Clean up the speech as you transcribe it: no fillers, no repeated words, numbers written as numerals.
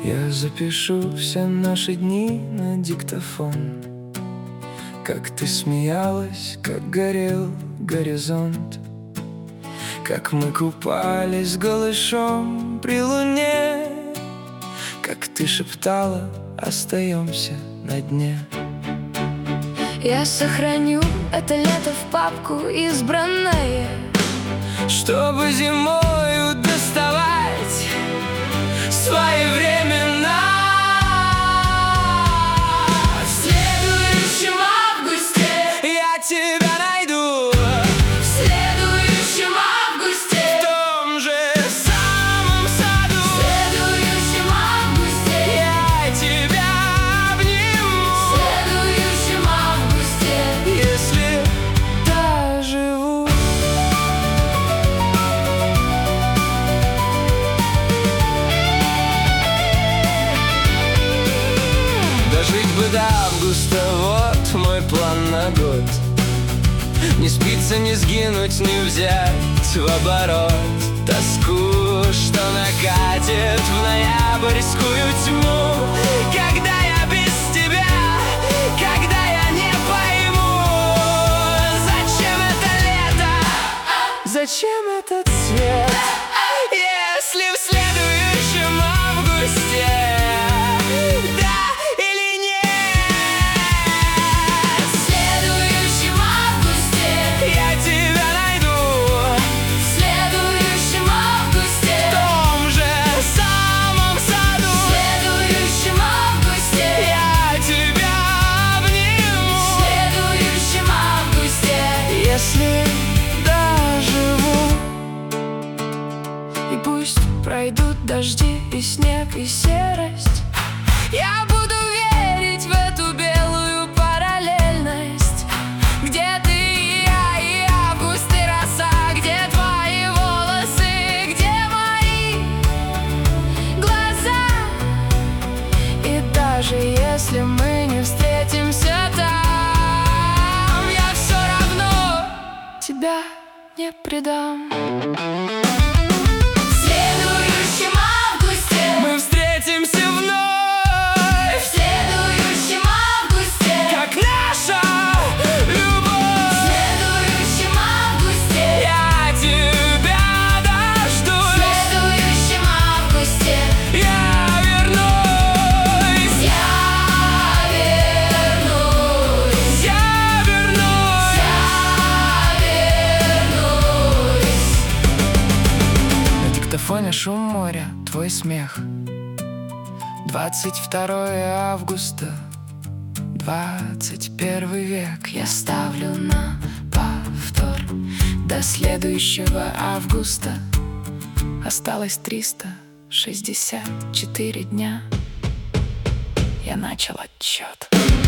Я запишу все наши дни на диктофон. Как ты смеялась, как горел горизонт, как мы купались голышом при луне, как ты шептала: остаемся на дне. Я сохраню это лето в папку избранное, чтобы зимою доставать своевременно. в следующем августе Я тебя найду, в следующем августе в том же самом саду. в следующем августе Я тебя обниму, в следующем августе если доживу. Дожить бы до августа, вот мой план на год. Не спиться, не сгинуть, не взять в оборот тоску, что накатит в ноябрьскую тьму. Когда я без тебя, когда я не пойму, зачем это лето, зачем этот цвет, если в следующем августе, да или нет. в следующем августе Я тебя найду, в следующем августе в том же самом в саду. следующем августе Я тебя в обниму, следующем августе если доживу. И пусть пройдут дожди и снег и серость, я буду верить в эту белую параллельность, где ты и я, и август, и роса, где твои волосы, где мои глаза. И даже если мы не встретимся там, я все равно тебя не предам. В следующем августе Мы встретимся вновь, в следующем августе как наша в любовь. следующем августе Я тебя в дождусь, следующем августе я вернусь, я вернусь, я вернусь. я вернусь. На диктофоне шум моря, твой смех. 22 августа, 21 век. Я ставлю на повтор. До следующего августа Осталось 364 дня. Я начал отчет.